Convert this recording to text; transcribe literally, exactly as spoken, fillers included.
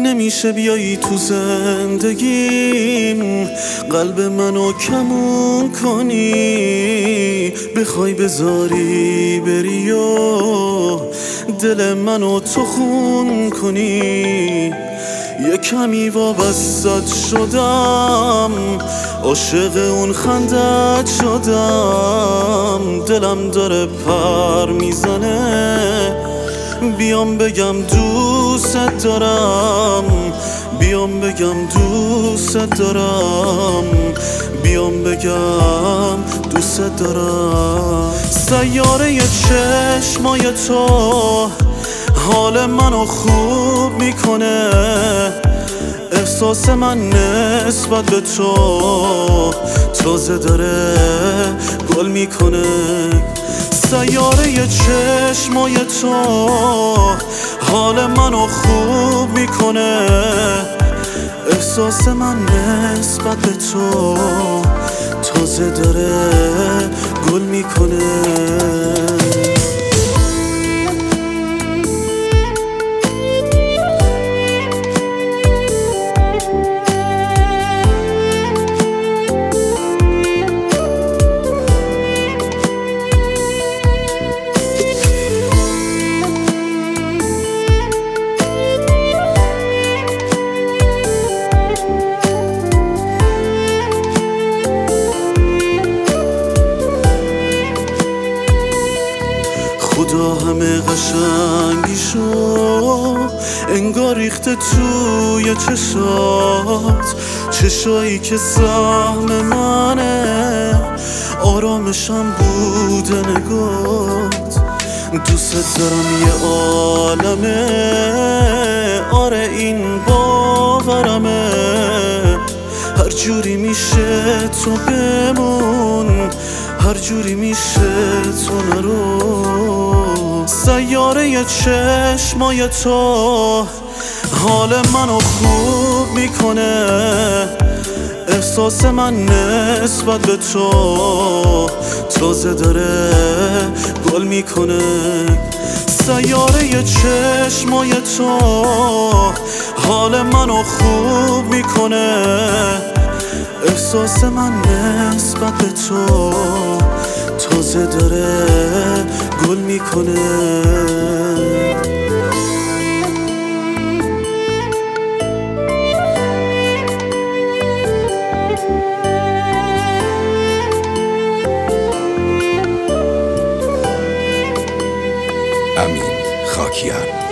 نمیشه بیایی تو زندگیم، قلب منو کمون کنی، بخوای بذاری بری و دل منو تو خون کنی. یه کمی وابستت شدم، عاشق اون خندت شدم، دلم داره پر میزنه، بیام بگم دوست دارم، بیام بگم دوست دارم، بیام بگم دوست دارم. سیاره چشمای تو حال منو خوب میکنه، احساس من نسبت به تو تازه داره گل میکنه. سیاره چشمای تو حال منو خوب میکنه، احساس من نسبت به تو تازه داره گل میکنه. خدا همه قشنگیشو انگار ریخته توی چشات، چشایی که سهم منه، آرامشم بوده نگات. دوست دارم یه عالمه، آره این باورمه، هر جوری میشه تو بمون، هر جوری میشه تو نرو. سیاره چشمای تو حال منو خوب میکنه، احساس من نسبت به تو تازه داره گل میکنه. سیاره چشمای تو حال منو خوب میکنه، احساس من نسبت به تو تازه داره گل میکنه. امین خاکیان.